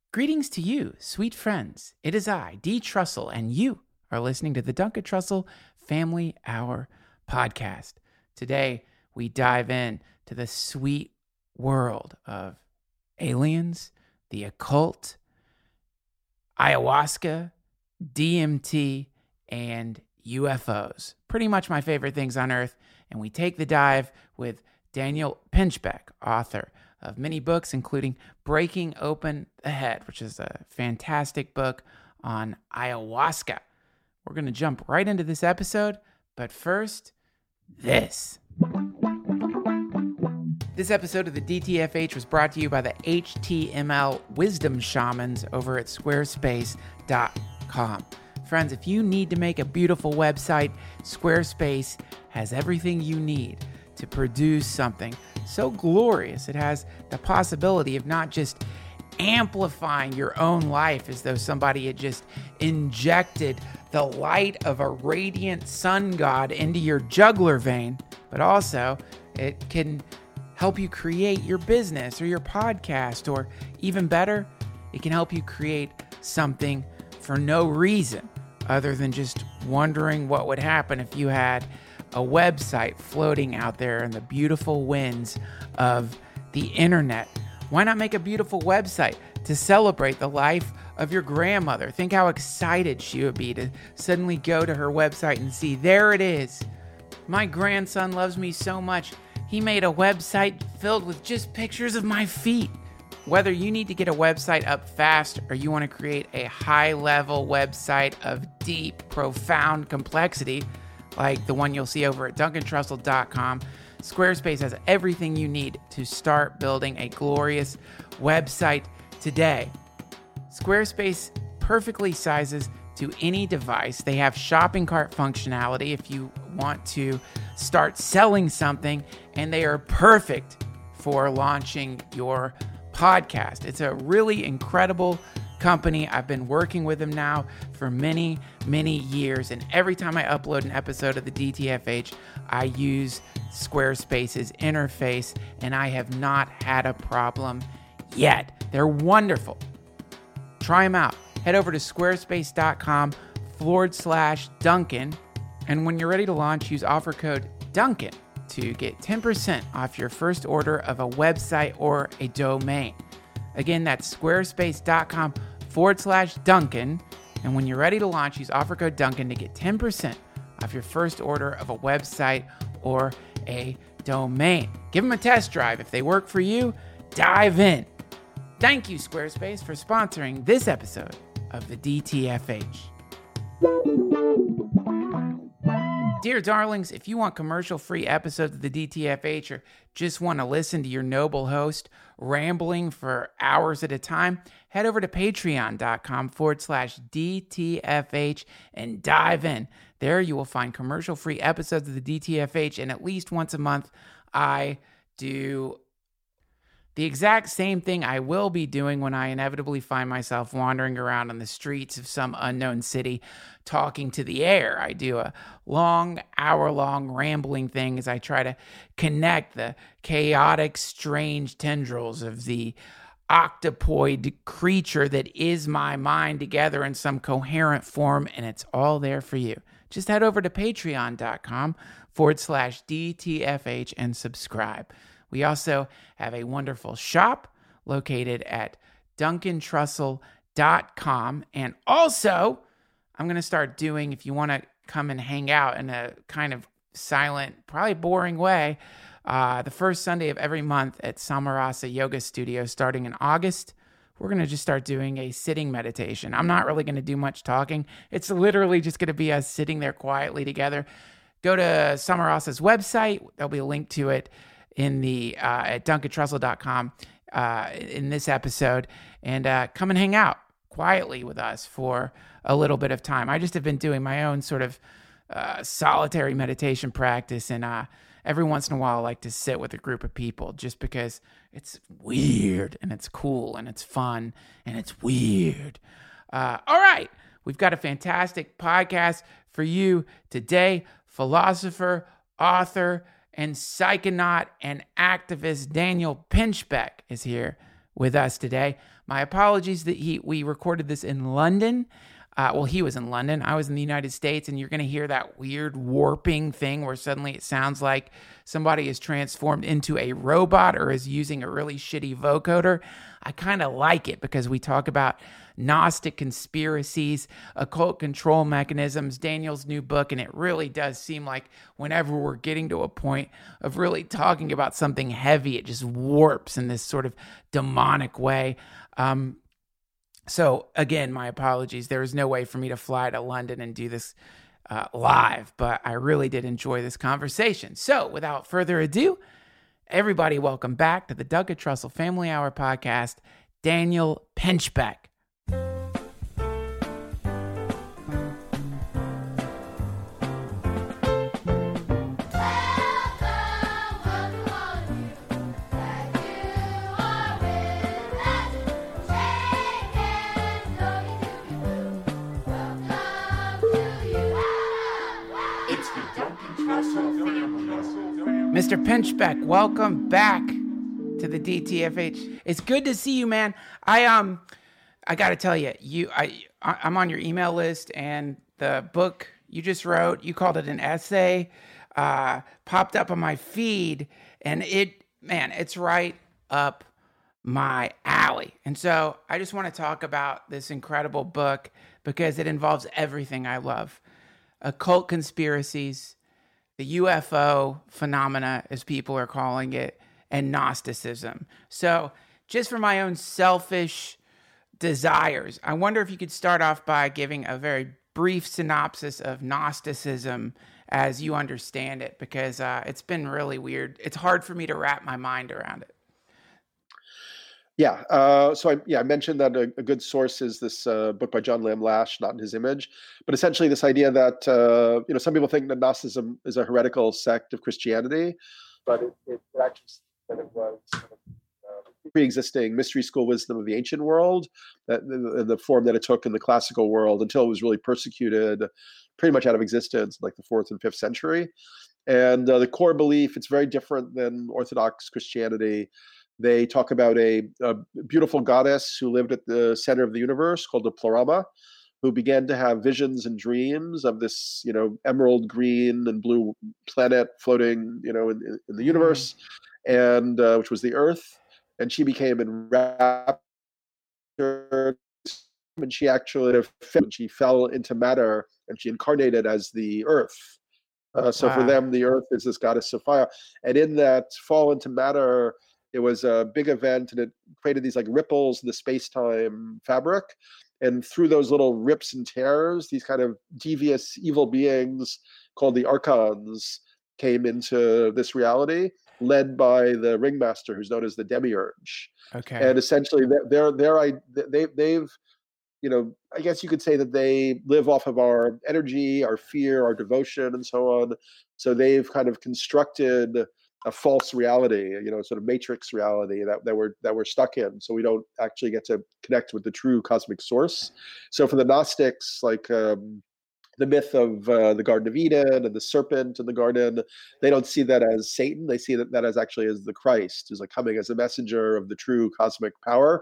Greetings to you, sweet friends. It is I, Dee Trussell, and you are listening to the Duncan Trussell Family Hour podcast. Today, we dive in to the sweet world of aliens, the occult, ayahuasca, DMT, and UFOs. Pretty much my favorite things on Earth. And we take the dive with Daniel Pinchbeck, author of many books, including Breaking Open the Head, which is a fantastic book on ayahuasca. We're going to jump right into this episode, but first, this. This episode of the DTFH was brought to you by the HTML Wisdom Shamans over at Squarespace.com. Friends, if you need to make a beautiful website, Squarespace has everything you need to produce something so glorious. It has the possibility of not just amplifying your own life as though somebody had just injected the light of a radiant sun god into your jugular vein, but also it can help you create your business or your podcast, or even better, it can help you create something for no reason other than just wondering what would happen if you had a website floating out there in the beautiful winds of the internet. Why not make a beautiful website to celebrate the life of your grandmother? Think how excited she would be to suddenly go to her website and see, there it is. My grandson loves me so much, he made a website filled with just pictures of my feet. Whether you need to get a website up fast or you want to create a high-level website of deep, profound complexity, like the one you'll see over at DuncanTrussell.com, Squarespace has everything you need to start building a glorious website today. Squarespace perfectly sizes to any device. They have shopping cart functionality if you want to start selling something, and they are perfect for launching your podcast. It's a really incredible company. I've been working with them now for many, many years, and every time I upload an episode of the DTFH, I use Squarespace's interface, and I have not had a problem yet. They're wonderful. Try them out. Head over to squarespace.com/Duncan, and when you're ready to launch, use offer code Duncan to get 10% off your first order of a website or a domain. Again, that's squarespace.com/Duncan. And when you're ready to launch, use offer code Duncan to get 10% off your first order of a website or a domain. Give them a test drive. If they work for you, dive in. Thank you, Squarespace, for sponsoring this episode of the DTFH. Dear darlings, if you want commercial-free episodes of the DTFH or just want to listen to your noble host rambling for hours at a time, head over to patreon.com/DTFH and dive in. There you will find commercial-free episodes of the DTFH, and at least once a month, I do the exact same thing I will be doing when I inevitably find myself wandering around on the streets of some unknown city talking to the air. I do a long, hour-long rambling thing as I try to connect the chaotic, strange tendrils of the octopoid creature that is my mind together in some coherent form, and it's all there for you. Just head over to patreon.com/DTFH and subscribe. We also have a wonderful shop located at DuncanTrussell.com. And also, I'm going to start doing, if you want to come and hang out in a kind of silent, probably boring way, the first Sunday of every month at Samarasa Yoga Studio starting in August, we're going to just start doing a sitting meditation. I'm not really going to do much talking. It's literally just going to be us sitting there quietly together. Go to Samarasa's website. There'll be a link to it in the at DuncanTrussell.com in this episode, and come and hang out quietly with us for a little bit of time. I just have been doing my own sort of solitary meditation practice, and every once in a while I like to sit with a group of people just because it's weird and it's cool and it's fun and it's weird. All right, we've got a fantastic podcast for you today. Philosopher, author, and psychonaut and activist Daniel Pinchbeck is here with us today. My apologies that we recorded this in London. Well, he was in London. I was in the United States, and you're going to hear that weird warping thing where suddenly it sounds like somebody is transformed into a robot or is using a really shitty vocoder. I kind of like it because we talk about Gnostic conspiracies, occult control mechanisms, Daniel's new book, and it really does seem like whenever we're getting to a point of really talking about something heavy, it just warps in this sort of demonic way. So again, my apologies. There was no way for me to fly to London and do this live, but I really did enjoy this conversation. So without further ado, everybody, welcome back to the Doug Trussell Family Hour podcast, Daniel Pinchbeck. Mr. Pinchbeck, welcome back to the DTFH. It's good to see you, man. I got to tell you, I'm on your email list, and the book you just wrote, you called it an essay, popped up on my feed, and it's right up my alley. And so I just want to talk about this incredible book because it involves everything I love: occult conspiracies, the UFO phenomena, as people are calling it, and Gnosticism. So just for my own selfish desires, I wonder if you could start off by giving a very brief synopsis of Gnosticism as you understand it, because it's been really weird. It's hard for me to wrap my mind around it. Yeah. I mentioned that a good source is this book by John Lamb Lash, Not in His Image. But essentially this idea that, some people think that Gnosticism is a heretical sect of Christianity, but it actually that it was pre-existing mystery school wisdom of the ancient world, that the form that it took in the classical world until it was really persecuted pretty much out of existence in like the 4th and 5th century. And the core belief, it's very different than Orthodox Christianity. They talk about a beautiful goddess who lived at the center of the universe called the Pleroma, who began to have visions and dreams of this, emerald green and blue planet floating, in the universe, and which was the Earth. And she became enraptured, and she fell into matter, and she incarnated as the Earth. So for them, the Earth is this goddess of fire. And in that fall into matter, it was a big event, and it created these like ripples in the space-time fabric. And through those little rips and tears, these kind of devious evil beings called the Archons came into this reality, led by the ringmaster, who's known as the Demiurge. Okay. And essentially, they've I guess you could say that they live off of our energy, our fear, our devotion, and so on. So they've kind of constructed a false reality, sort of matrix reality that we're stuck in. So we don't actually get to connect with the true cosmic source. So for the Gnostics, like the myth of the Garden of Eden and the serpent in the garden, they don't see that as Satan. They see that as actually as the Christ, who's like coming as a messenger of the true cosmic power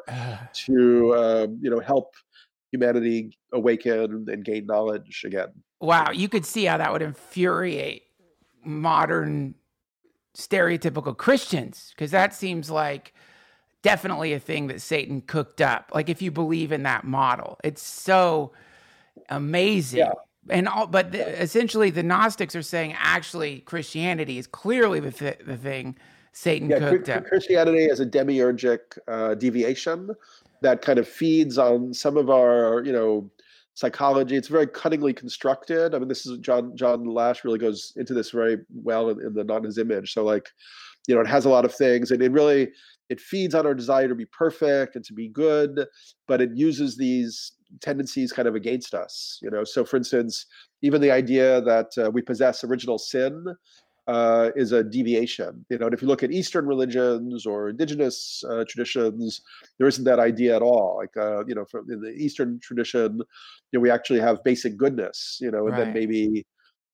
to help humanity awaken and gain knowledge again. Wow, you could see how that would infuriate modern stereotypical Christians, because that seems like definitely a thing that Satan cooked up. Like if you believe in that model, it's so amazing. Yeah. And essentially the Gnostics are saying actually Christianity is clearly the thing Satan cooked up. Christianity is a demiurgic deviation that kind of feeds on some of our, psychology. It's very cunningly constructed. I mean, this is John Lash really goes into this very well in the Not in His Image. So like, it has a lot of things, and it feeds on our desire to be perfect and to be good, but it uses these tendencies kind of against us. So for instance, even the idea that we possess original sin is a deviation. And if you look at Eastern religions or indigenous traditions, there isn't that idea at all. Like, in the Eastern tradition, we actually have basic goodness, and then maybe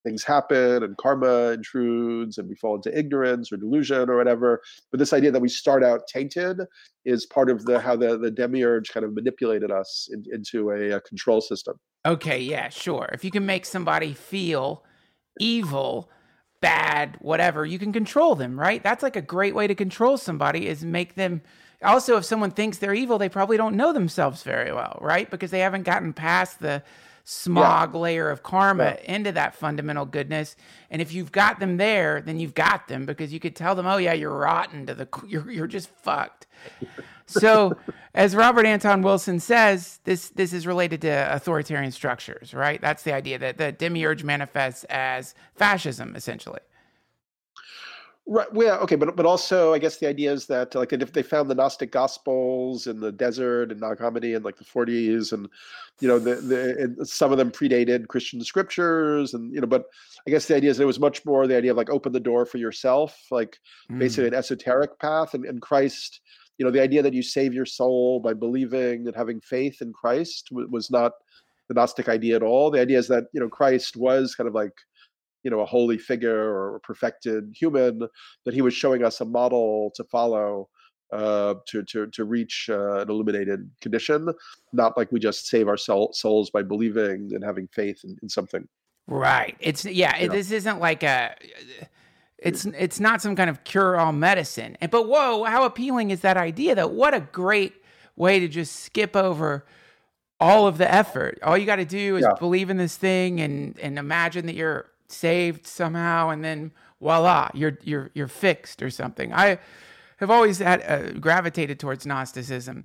things happen and karma intrudes and we fall into ignorance or delusion or whatever. But this idea that we start out tainted is part of how the demiurge kind of manipulated us into a control system. Okay, yeah, sure. If you can make somebody feel evil, bad, whatever, you can control them, right? That's like a great way to control somebody, is make them. Also, if someone thinks they're evil, they probably don't know themselves very well, right? Because they haven't gotten past the smog layer of karma into that fundamental goodness. And if you've got them there, then you've got them, because you could tell them, oh yeah, you're rotten you're just fucked. So as Robert Anton Wilson says, this is related to authoritarian structures, right? That's the idea that the demiurge manifests as fascism, essentially. Right. Well, okay, but also I guess the idea is that like if they found the Gnostic Gospels in the desert in Nag Hammadi in like the 40s, and and some of them predated Christian scriptures, and but I guess the idea is it was much more the idea of like open the door for yourself, like basically an esoteric path, and Christ. The idea that you save your soul by believing and having faith in Christ was not the Gnostic idea at all. The idea is that Christ was kind of like a holy figure or a perfected human, that he was showing us a model to follow to reach an illuminated condition, not like we just save our souls by believing and having faith in something. Right. This isn't like it's not some kind of cure-all medicine. But whoa, how appealing is that idea, though? What a great way to just skip over all of the effort. All you got to do is believe in this thing and imagine that you're saved somehow, and then voila, you're fixed or something. I have always gravitated towards Gnosticism.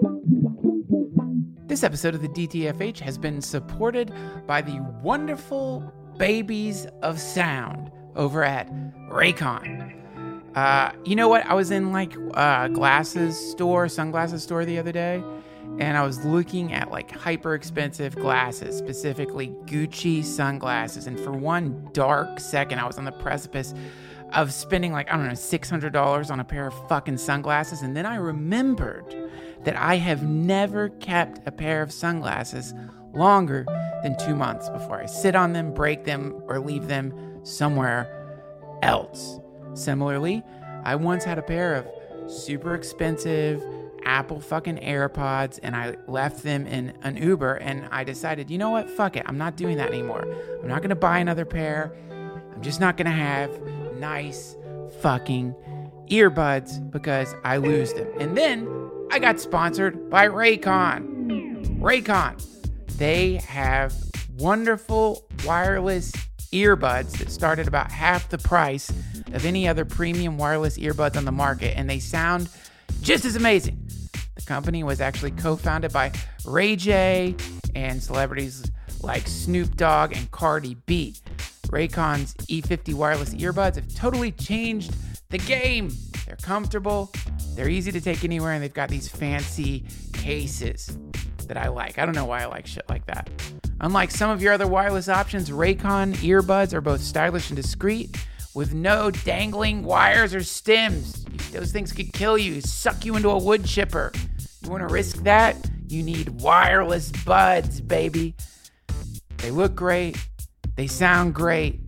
This episode of the DTFH has been supported by the wonderful babies of sound over at Raycon. You know what? I was in like a sunglasses store the other day, and I was looking at like hyper expensive glasses, specifically Gucci sunglasses. And for one dark second, I was on the precipice of spending like, I don't know, $600 on a pair of fucking sunglasses. And then I remembered that I have never kept a pair of sunglasses longer than 2 months before I sit on them, break them, or leave them somewhere else. Similarly, I once had a pair of super expensive Apple fucking AirPods, and I left them in an Uber, and I decided, you know what, fuck it, I'm not doing that anymore. I'm not gonna buy another pair. I'm just not gonna have nice fucking earbuds because I lose them. And then I got sponsored by Raycon. Raycon, they have wonderful wireless earbuds that start at about half the price of any other premium wireless earbuds on the market, and they sound just as amazing. The company was actually co-founded by Ray J and celebrities like Snoop Dogg and Cardi B. Raycon's E50 wireless earbuds have totally changed the game. They're comfortable, they're easy to take anywhere, and they've got these fancy cases that I like. I don't know why I like shit like that. Unlike some of your other wireless options, Raycon earbuds are both stylish and discreet, with no dangling wires or stems. Those things could kill you, suck you into a wood chipper. You want to risk that? You need wireless buds, baby. They look great, they sound great,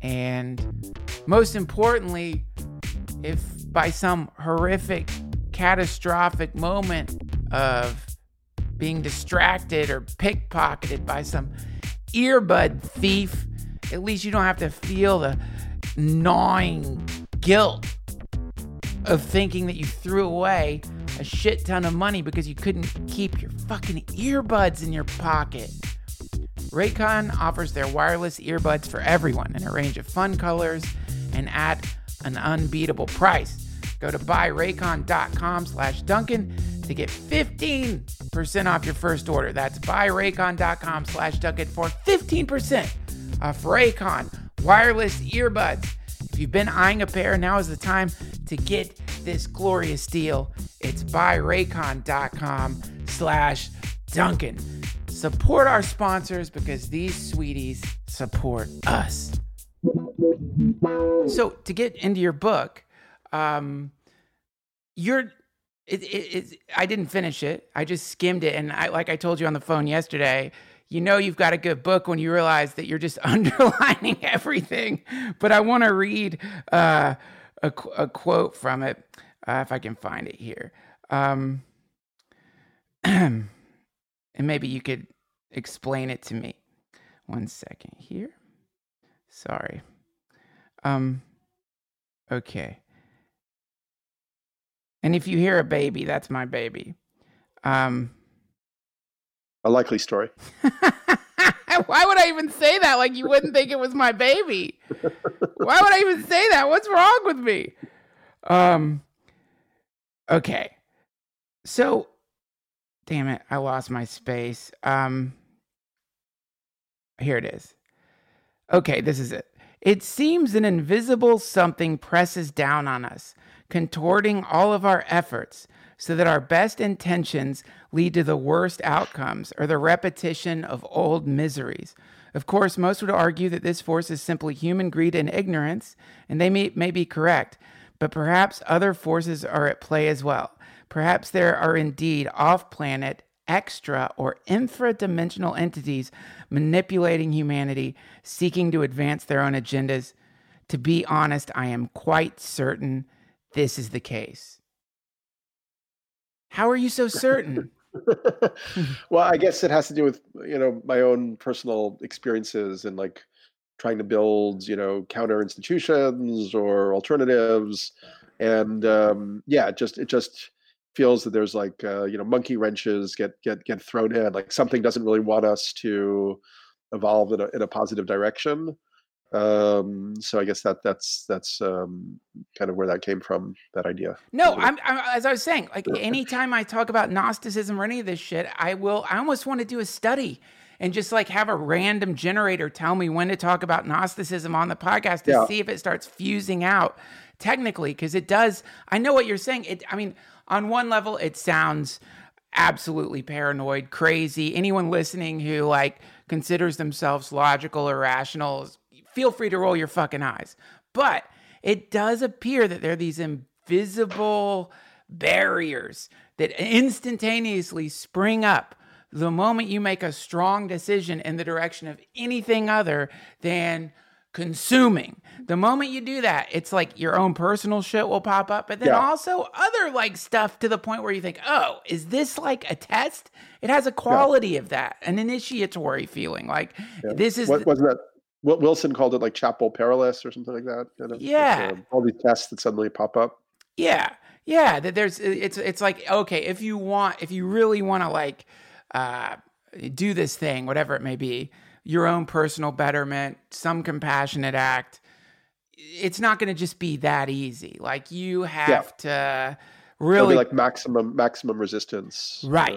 and most importantly, if by some horrific, catastrophic moment of being distracted or pickpocketed by some earbud thief, at least you don't have to feel the gnawing guilt of thinking that you threw away a shit ton of money because you couldn't keep your fucking earbuds in your pocket. Raycon offers their wireless earbuds for everyone in a range of fun colors and at an unbeatable price. Go to buyraycon.com/Duncan to get 15% off your first order. That's buyraycon.com/Duncan for 15% off Raycon wireless earbuds. If you've been eyeing a pair, now is the time to get this glorious deal. It's buyraycon.com/Duncan. Support our sponsors because these sweeties support us. So to get into your book, I didn't finish it. I just skimmed it, and like I told you on the phone yesterday, you know you've got a good book when you realize that you're just underlining everything. But I want to read a quote from it, if I can find it here. And maybe you could explain it to me. 1 second here. Sorry. Okay. And if you hear a baby, that's my baby. A likely story. Why would I even say that? Like you wouldn't think it was my baby. Why would I even say that? What's wrong with me? Okay. So, damn it, I lost my space. Here it is. Okay, this is it. It seems an invisible something presses down on us, contorting all of our efforts, so that our best intentions lead to the worst outcomes or the repetition of old miseries. Of course, most would argue that this force is simply human greed and ignorance, and they may be correct, but perhaps other forces are at play as well. Perhaps there are indeed off-planet, extra, or infra-dimensional entities manipulating humanity, seeking to advance their own agendas. To be honest, I am quite certain this is the case. How are you so certain? Well, I guess it has to do with, my own personal experiences and like trying to build, counter institutions or alternatives. And it just feels that there's like, monkey wrenches get thrown in, like something doesn't really want us to evolve in a positive direction. So I guess that's kind of where that came from, that idea. No, I'm as I was saying, like anytime I talk about Gnosticism or any of this shit, I almost want to do a study and just like have a random generator tell me when to talk about Gnosticism on the podcast to see if it starts fusing out technically, because it does. I know what you're saying. On one level, it sounds absolutely paranoid, crazy. Anyone listening who like considers themselves logical or rational, feel free to roll your fucking eyes. But it does appear that there are these invisible barriers that instantaneously spring up the moment you make a strong decision in the direction of anything other than consuming. The moment you do that, it's like your own personal shit will pop up, but then also other like stuff to the point where you think, oh, is this like a test? It has a quality of that, an initiatory feeling. Like this is... Wasn't that what Wilson called it, like Chapel Perilous or something like that? Yeah. Like, all these tests that suddenly pop up. Yeah. Yeah. That it's like, okay, if you really want to like do this thing, whatever it may be, your own personal betterment, some compassionate act, it's not going to just be that easy. Like you have to really like maximum resistance. Right.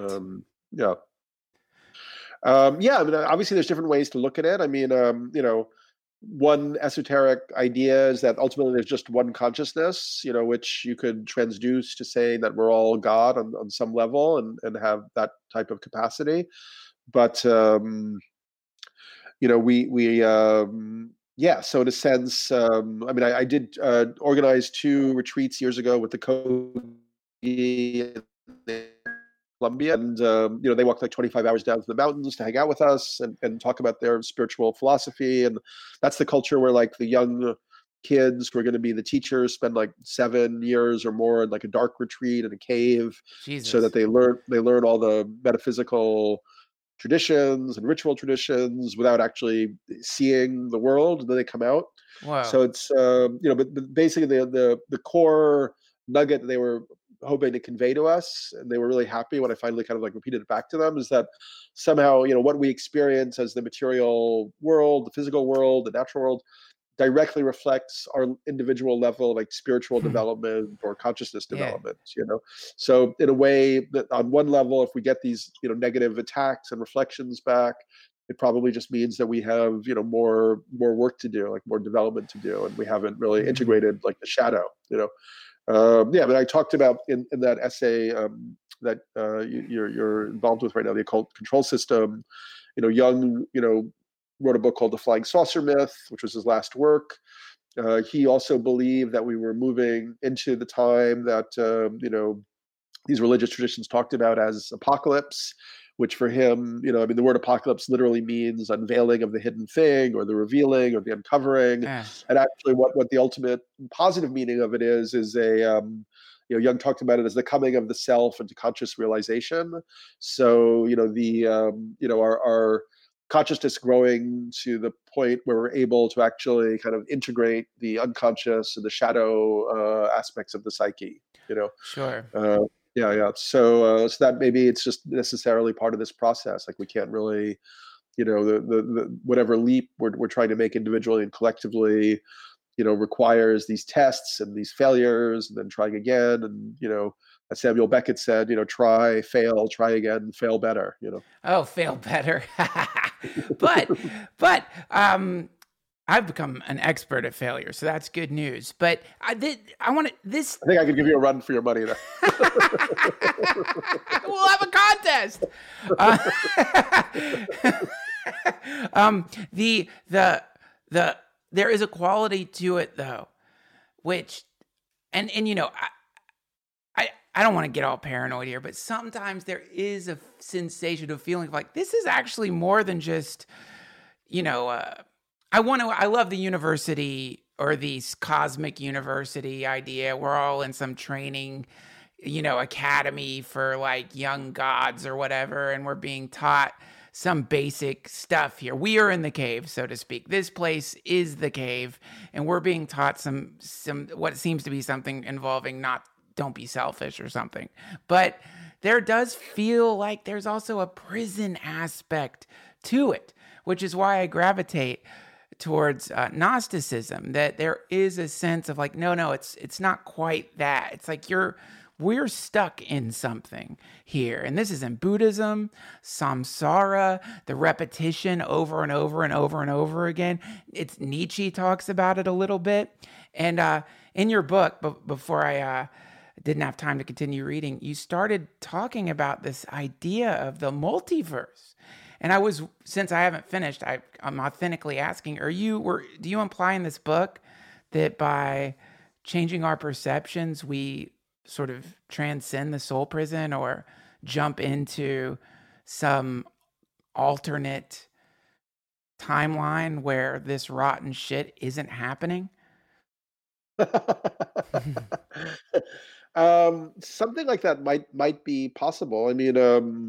Obviously there's different ways to look at it. One esoteric idea is that ultimately there's just one consciousness, which you could transduce to say that we're all God on some level and have that type of capacity. But, so in a sense, I did organize 2 retreats years ago with the Kogi in Colombia, and they walked like 25 hours down to the mountains to hang out with us and talk about their spiritual philosophy. And that's the culture where like the young kids who are going to be the teachers spend like 7 years or more in like a dark retreat in a cave. Jesus. So that they learn all the metaphysical traditions and ritual traditions without actually seeing the world, and then they come out. Wow. So it's but basically the core nugget that they were hoping to convey to us, and they were really happy when I finally kind of like repeated it back to them, is that somehow what we experience as the material world, the physical world, the natural world, directly reflects our individual level, like spiritual development or consciousness development. So in a way that on one level, if we get these negative attacks and reflections back, it probably just means that we have more work to do, like more development to do, and we haven't really integrated like the shadow. But I talked about in that essay that you're involved with right now, the occult control system. Jung wrote a book called The Flying Saucer Myth, which was his last work. He also believed that we were moving into the time that these religious traditions talked about as apocalypse, which for him, I mean, the word apocalypse literally means unveiling of the hidden thing, or the revealing, or the uncovering. Yeah. And actually, what the ultimate positive meaning of it is Jung talked about it as the coming of the self into conscious realization. So, our consciousness growing to the point where we're able to actually kind of integrate the unconscious and the shadow aspects of the psyche. Sure. Yeah. So that maybe it's just necessarily part of this process. Like we can't really, the whatever leap we're trying to make individually and collectively, requires these tests and these failures, and then trying again. And as Samuel Beckett said, try, fail, try again, fail better. Oh, fail better. but I've become an expert at failure, so that's good news. But I think I could give you a run for your money there. We'll have a contest. There is a quality to it though, which, and I don't want to get all paranoid here, but sometimes there is a sensation of feeling like this is actually more than just, I love the university or the cosmic university idea. We're all in some training, academy for like young gods or whatever, and we're being taught some basic stuff here. We are in the cave, so to speak. This place is the cave, and we're being taught some what seems to be something involving don't be selfish or something. But there does feel like there's also a prison aspect to it, which is why I gravitate towards Gnosticism, that there is a sense of like, no, it's not quite that. It's like we're stuck in something here. And this is in Buddhism, samsara, the repetition over and over and over and over again. It's Nietzsche talks about it a little bit. And in your book, before I didn't have time to continue reading, you started talking about this idea of the multiverse. And since I haven't finished, I'm authentically asking, do you imply in this book that by changing our perceptions, we sort of transcend the soul prison or jump into some alternate timeline where this rotten shit isn't happening? Something like that might be possible. I mean,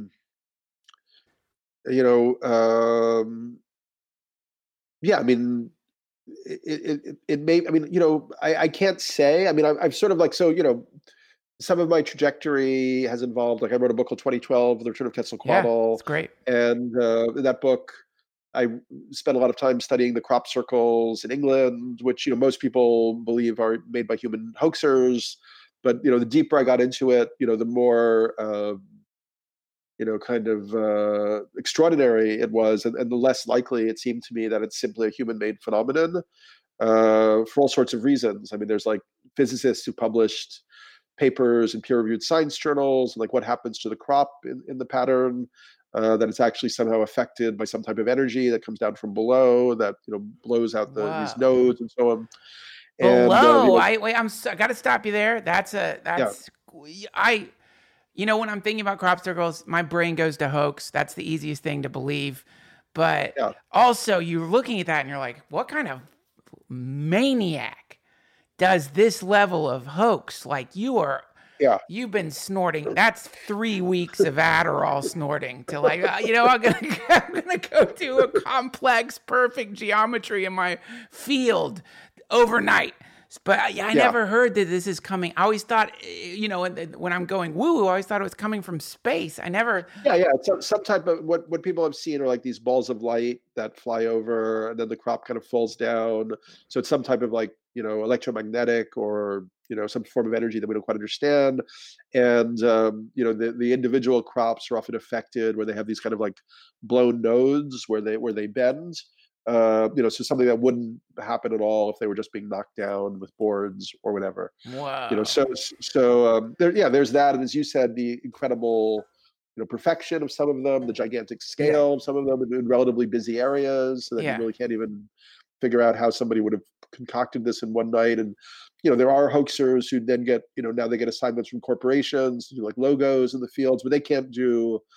yeah, I mean, it may, I mean, I can't say. I mean, I've sort of like, so, some of my trajectory has involved, like I wrote a book called 2012, The Return of Quetzalcoatl. Yeah, it's great. And in that book, I spent a lot of time studying the crop circles in England, which, most people believe are made by human hoaxers. But, the deeper I got into it, the more, kind of extraordinary it was, and the less likely it seemed to me that it's simply a human-made phenomenon for all sorts of reasons. I mean, there's like physicists who published papers in peer-reviewed science journals, and like what happens to the crop in the pattern, that it's actually somehow affected by some type of energy that comes down from below that blows out these nodes and so on. Below, I got to stop you there. When I'm thinking about crop circles, my brain goes to hoax. That's the easiest thing to believe. But also, you're looking at that and you're like, what kind of maniac does this level of hoax? Like you've been snorting. That's 3 weeks of Adderall snorting to like, I'm gonna go do a complex, perfect geometry in my field overnight. But I never heard that this is coming. I always thought, when I'm going woo, I always thought it was coming from space. I never. Yeah. It's some type of what people have seen are like these balls of light that fly over, and then the crop kind of falls down. So it's some type of like electromagnetic or some form of energy that we don't quite understand. And the individual crops are often affected where they have these kind of like blown nodes where they bend. So something that wouldn't happen at all if they were just being knocked down with boards or whatever. Wow. There's that, and as you said, the incredible perfection of some of them, the gigantic scale of some of them in relatively busy areas, so that you really can't even figure out how somebody would have concocted this in one night. And there are hoaxers who then get now they get assignments from corporations to do like logos in the fields, but they can't do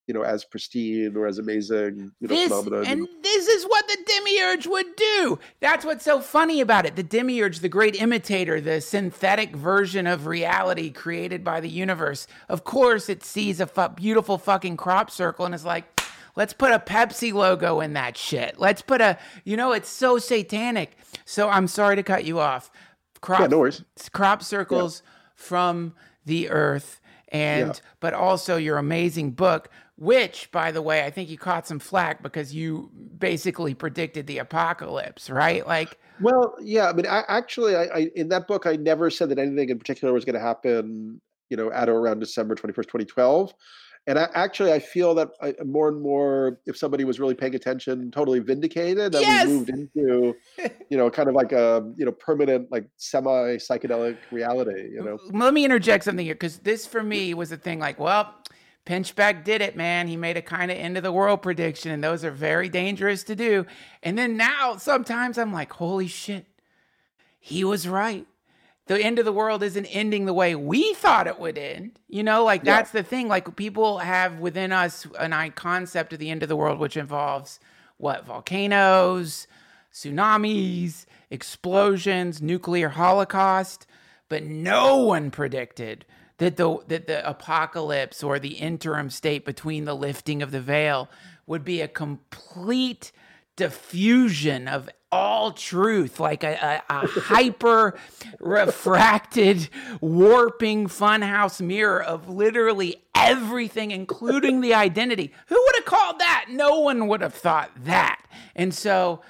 as pristine or as amazing, phenomenon. This is what the demiurge would do. That's what's so funny about it. The demiurge, the great imitator, the synthetic version of reality created by the universe. Of course, it sees a beautiful fucking crop circle and is like, let's put a Pepsi logo in that shit. Let's put it's so satanic. So I'm sorry to cut you off. No worries. Crop circles from the earth, but also your amazing book, which, by the way, I think you caught some flack because you basically predicted the apocalypse, right? Well, yeah. I mean, I in that book, I never said that anything in particular was going to happen, at or around December 21st, 2012. And I feel that more and more, if somebody was really paying attention, totally vindicated that we moved into, kind of like a, permanent, like semi-psychedelic reality, Let me interject something here, because this for me was a thing Pinchbeck did it, man. He made a kind of end of the world prediction, and those are very dangerous to do. And then now sometimes I'm like, holy shit, he was right. The end of the world isn't ending the way we thought it would end. That's the thing. People have within us an concept of the end of the world, which involves volcanoes, tsunamis, explosions, nuclear holocaust. But no one predicted that the apocalypse or the interim state between the lifting of the veil would be a complete diffusion of all truth, like a hyper refracted, warping funhouse mirror of literally everything, including the identity. Who would have called that? No one would have thought that. And so,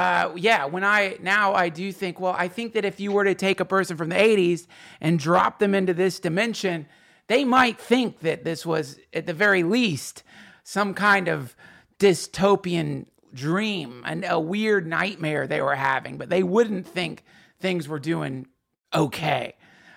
I do think, I think that if you were to take a person from the 80s and drop them into this dimension, they might think that this was, at the very least, some kind of dystopian dream and a weird nightmare they were having, but they wouldn't think things were doing okay.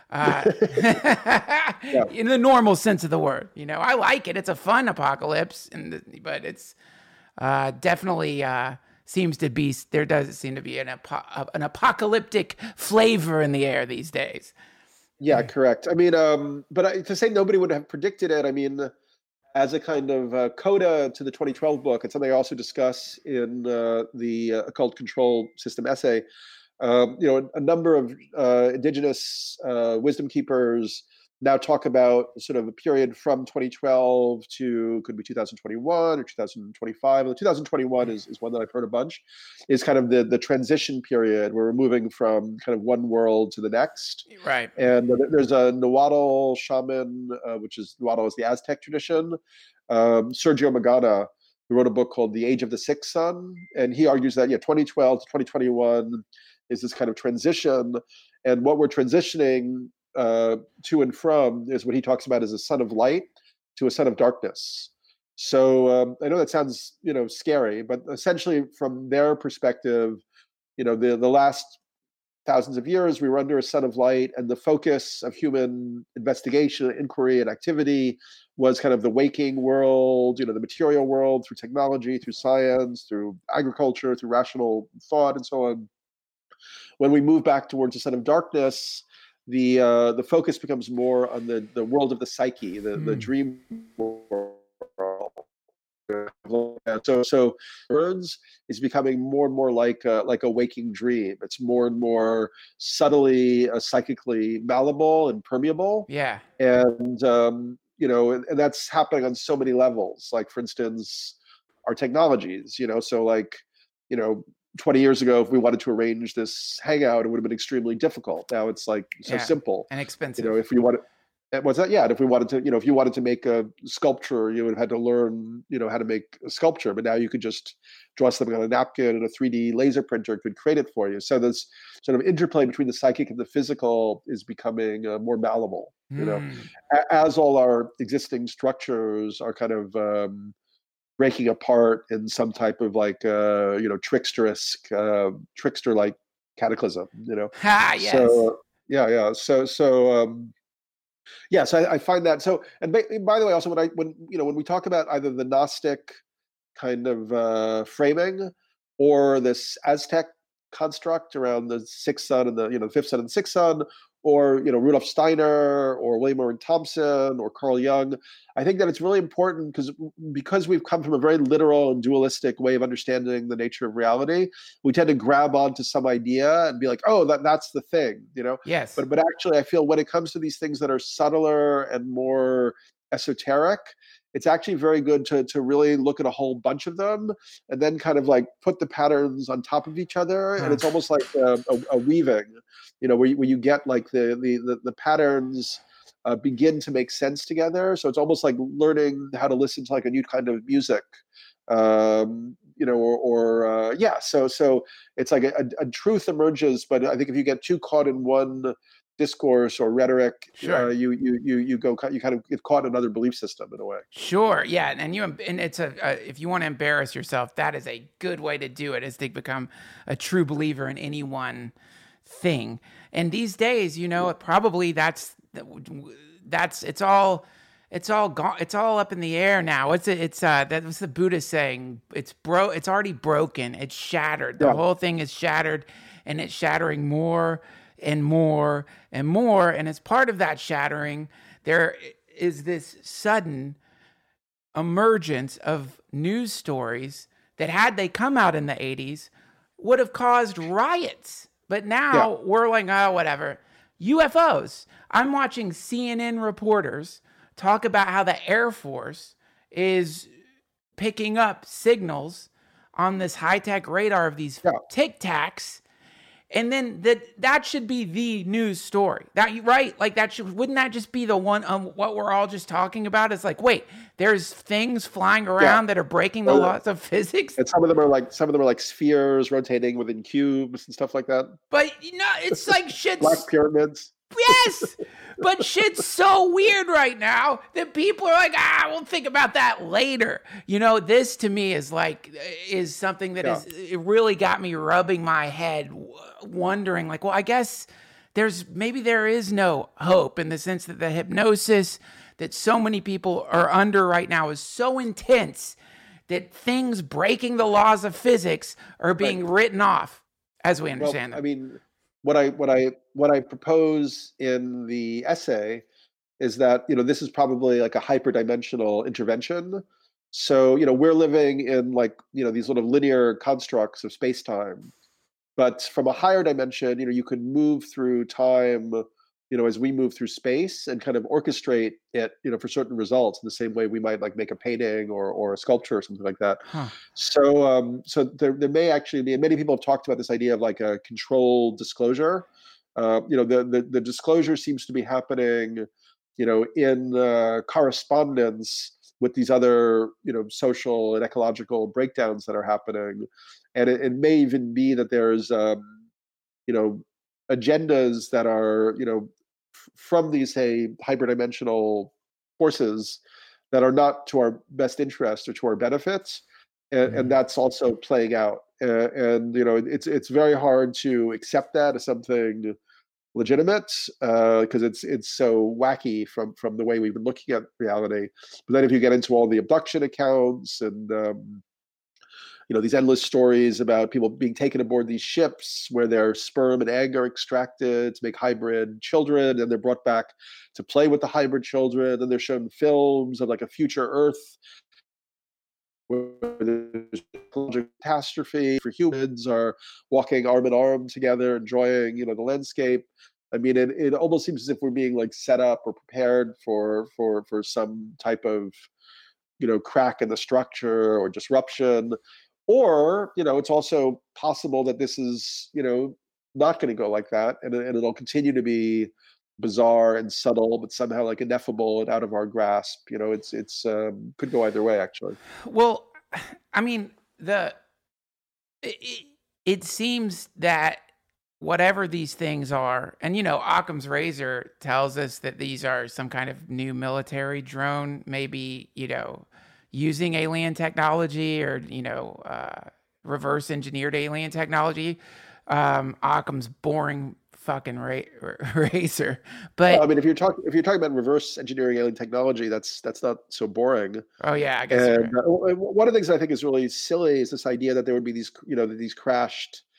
In the normal sense of the word. I like it. It's a fun apocalypse, but it's definitely there does seem to be an apocalyptic flavor in the air these days. Yeah, correct. I mean, to say nobody would have predicted it, I mean, as a kind of coda to the 2012 book, it's something I also discuss in the Occult Control System essay. A number of indigenous wisdom keepers now talk about sort of a period from 2012 to could be 2021 or 2025. And the 2021 is one that I've heard a bunch, is kind of the transition period where we're moving from kind of one world to the next. Right. And there's a Nahuatl shaman, Nahuatl is the Aztec tradition, Sergio Magana, who wrote a book called The Age of the Sixth Sun. And he argues that, 2012 to 2021 is this kind of transition. And what we're transitioning to and from is what he talks about as a sun of light to a sun of darkness. So I know that sounds, scary, but essentially from their perspective, the last thousands of years, we were under a sun of light, and the focus of human investigation, inquiry, and activity was kind of the waking world, the material world, through technology, through science, through agriculture, through rational thought, and so on. When we move back towards a sun of darkness, the focus becomes more on the world of the psyche, the dream world. So words is becoming more and more like a waking dream. It's more and more subtly, psychically malleable and permeable. Yeah. And and that's happening on so many levels. Like, for instance, our technologies. 20 years ago, if we wanted to arrange this hangout, it would have been extremely difficult. Now it's simple and expensive. If you want to. What's that? Yeah. And if we wanted to, if you wanted to make a sculpture, you would have had to learn, how to make a sculpture. But now you could just draw something on a napkin, and a 3D laser printer could create it for you. So this sort of interplay between the psychic and the physical is becoming more malleable. As all our existing structures are kind of breaking apart in some type of trickster-like cataclysm. Yes. So yeah. So I find that so. And by the way, also when we talk about either the Gnostic kind of framing or this Aztec construct around the sixth sun and the fifth sun and the sixth sun, or Rudolf Steiner or William Owen Thompson or Carl Jung. I think that it's really important because we've come from a very literal and dualistic way of understanding the nature of reality. We tend to grab onto some idea and be like, oh, that's the thing, Yes. But actually, I feel when it comes to these things that are subtler and more esoteric, it's actually very good to really look at a whole bunch of them and then kind of like put the patterns on top of each other. And it's almost like a weaving, where you get like the patterns begin to make sense together. So it's almost like learning how to listen to like a new kind of music. So it's like a truth emerges, but I think if you get too caught in one discourse or rhetoric, Sure. you kind of get caught in another belief system in a way. Sure. Yeah. And it's if you want to embarrass yourself, that is a good way to do it, is to become a true believer in any one thing. And these days, probably it's all gone. It's all up in the air now. That was the Buddha saying. It's already broken. It's shattered. The whole thing is shattered, and it's shattering more and more and more. And as part of that shattering, there is this sudden emergence of news stories that, had they come out in the 80s, would have caused riots. But now we're like, oh, whatever. UFOs. I'm watching CNN reporters talk about how the Air Force is picking up signals on this high-tech radar of these Tic Tacs. And then that should be the news story. Right? Like wouldn't that just be the one what we're all just talking about? It's like, wait, there's things flying around that are breaking the laws of physics. And some of them are like spheres rotating within cubes and stuff like that. But it's like shit's black pyramids. Yes, but shit's so weird right now that people are like, we'll think about that later. This to me is something that it really got me rubbing my head, wondering like, well, I guess there is no hope, in the sense that the hypnosis that so many people are under right now is so intense that things breaking the laws of physics are being written off as we understand them. I mean, what I propose in the essay is that this is probably like a hyperdimensional intervention. So we're living in these sort of linear constructs of space-time, but from a higher dimension, you can move through time, as we move through space, and kind of orchestrate it, for certain results in the same way we might like make a painting or a sculpture or something like that. So there may actually be, and many people have talked about this idea of like a controlled disclosure. The disclosure seems to be happening, in correspondence with these other, social and ecological breakdowns that are happening. And it may even be that there's, agendas that are, from these, say, hyperdimensional forces that are not to our best interest or to our benefits. And that's also playing out. And it's very hard to accept that as something legitimate, because it's so wacky from the way we've been looking at reality. But then if you get into all the abduction accounts and these endless stories about people being taken aboard these ships where their sperm and egg are extracted to make hybrid children, and they're brought back to play with the hybrid children, and they're shown films of like a future Earth where there's ecological catastrophe for humans are walking arm in arm together, enjoying, the landscape. I mean, it almost seems as if we're being like set up or prepared for some type of, crack in the structure or disruption. Or, it's also possible that this is, not going to go like that, and it'll continue to be bizarre and subtle, but somehow like ineffable and out of our grasp. It's could go either way, actually. Well, I mean, it seems that whatever these things are, and Occam's razor tells us that these are some kind of new military drone, maybe using alien technology or reverse engineered alien technology. Occam's boring fucking razor, but I mean, if you're talking about reverse engineering alien technology, that's not so boring. Oh yeah, I guess. And one of the things I think is really silly is this idea that there would be these, these crashed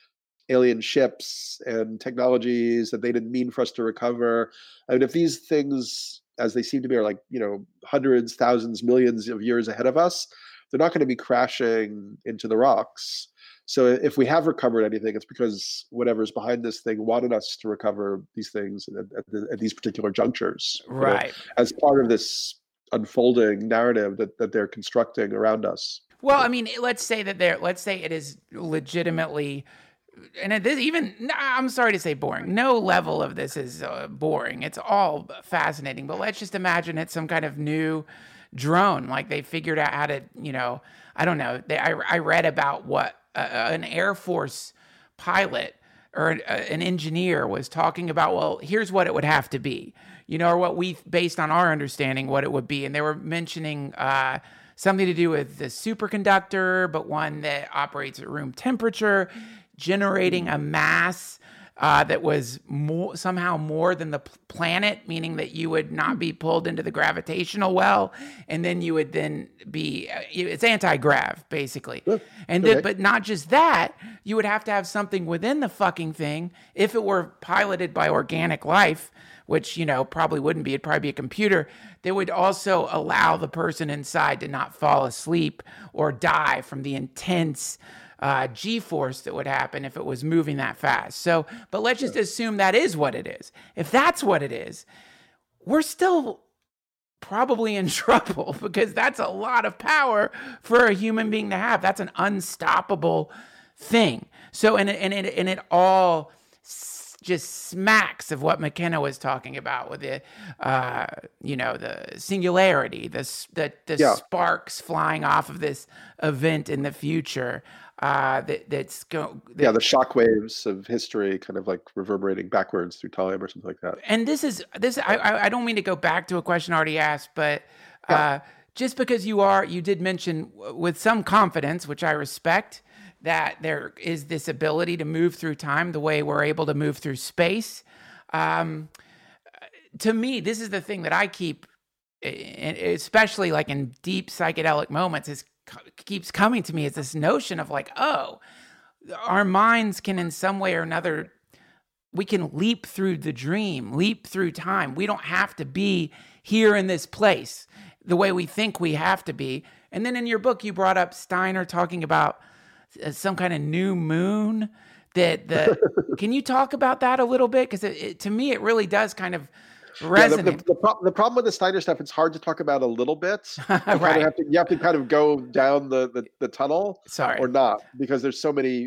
alien ships and technologies that they didn't mean for us to recover. I mean, if these things, as they seem to be, are like, hundreds, thousands, millions of years ahead of us, they're not going to be crashing into the rocks. So if we have recovered anything, it's because whatever's behind this thing wanted us to recover these things at these particular junctures, Right. as part of this unfolding narrative that they're constructing around us. Well, I mean, let's say it is legitimately, and I'm sorry to say boring. No level of this is boring. It's all fascinating, but let's just imagine it's some kind of new drone. Like they figured out how to, I don't know. I read about what an Air Force pilot or an engineer was talking about. Well, here's what it would have to be, or what we, based on our understanding, what it would be. And they were mentioning something to do with the superconductor, but one that operates at room temperature, generating a mass that was somehow more than the planet, meaning that you would not be pulled into the gravitational well, and then you would then be, it's anti-grav, basically. And then, but not just that, you would have to have something within the fucking thing, if it were piloted by organic life, which, probably wouldn't be. It'd probably be a computer. They would also allow the person inside to not fall asleep or die from the intense G-force that would happen if it was moving that fast. So, but let's just assume that is what it is. If that's what it is, we're still probably in trouble, because that's a lot of power for a human being to have. That's an unstoppable thing. So, and it all just smacks of what McKenna was talking about with the, the singularity, the sparks flying off of this event in the future. The shockwaves of history kind of like reverberating backwards through time or something like that. And this. I don't mean to go back to a question already asked, but just because you did mention with some confidence, which I respect, that there is this ability to move through time the way we're able to move through space. To me, this is the thing that I keep, especially like in deep psychedelic moments, keeps coming to me, is this notion of like, our minds can in some way or another, we can leap through the dream, leap through time. We don't have to be here in this place the way we think we have to be. And then in your book, you brought up Steiner talking about some kind of new moon. Can you talk about that a little bit? Because to me, it really does kind of resonate. The problem with the Steiner stuff, it's hard to talk about a little bit. Right. You have to kind of go down the tunnel, or not, because there's so many.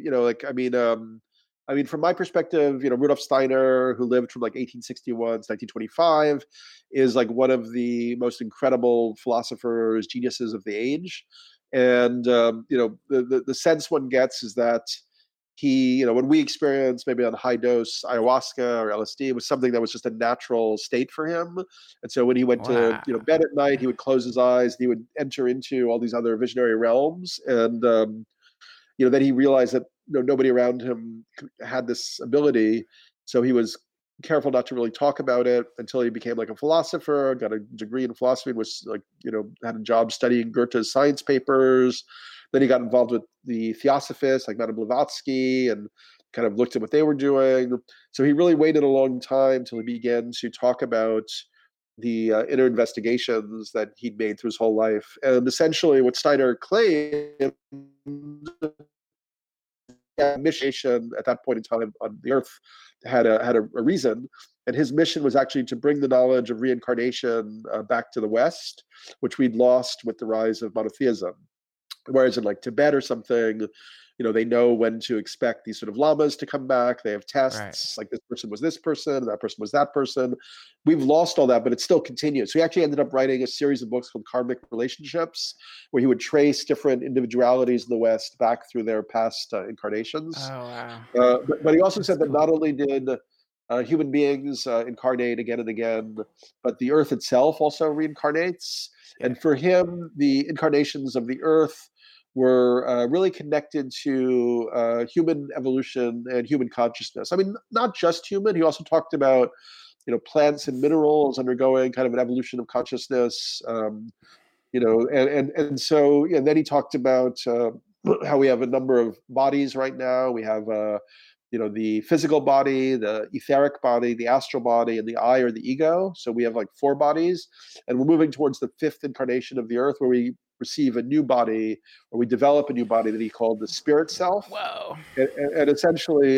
From my perspective, Rudolf Steiner, who lived from like 1861 to 1925, is like one of the most incredible philosophers, geniuses of the age. And the sense one gets is that he, when we experienced maybe on high dose ayahuasca or LSD, it was something that was just a natural state for him. And so when he went to bed at night, he would close his eyes and he would enter into all these other visionary realms. And then he realized that nobody around him had this ability. So he was careful not to really talk about it until he became like a philosopher, got a degree in philosophy, was like, had a job studying Goethe's science papers. Then he got involved with the Theosophists like Madame Blavatsky and kind of looked at what they were doing. So he really waited a long time till he began to talk about the inner investigations that he'd made through his whole life. And essentially what Steiner claimed, mission at that point in time on the earth had a reason, and his mission was actually to bring the knowledge of reincarnation back to the West, which we'd lost with the rise of monotheism. Whereas in like Tibet or something, they know when to expect these sort of lamas to come back. They have tests, like this person was this person, that person was that person. We've lost all that, but it still continues. So he actually ended up writing a series of books called Karmic Relationships, where he would trace different individualities in the West back through their past incarnations. Oh, wow. But he also said that not only did human beings incarnate again and again, but the earth itself also reincarnates. Yeah. And for him, the incarnations of the earth were really connected to human evolution and human consciousness. I mean, not just human. He also talked about, plants and minerals undergoing kind of an evolution of consciousness. And so, and then he talked about how we have a number of bodies right now. We have, the physical body, the etheric body, the astral body, and the I or the ego. So we have like 4 bodies, and we're moving towards the 5th incarnation of the earth, where we receive a new body, or we develop a new body that he called the spirit self. Whoa. And essentially,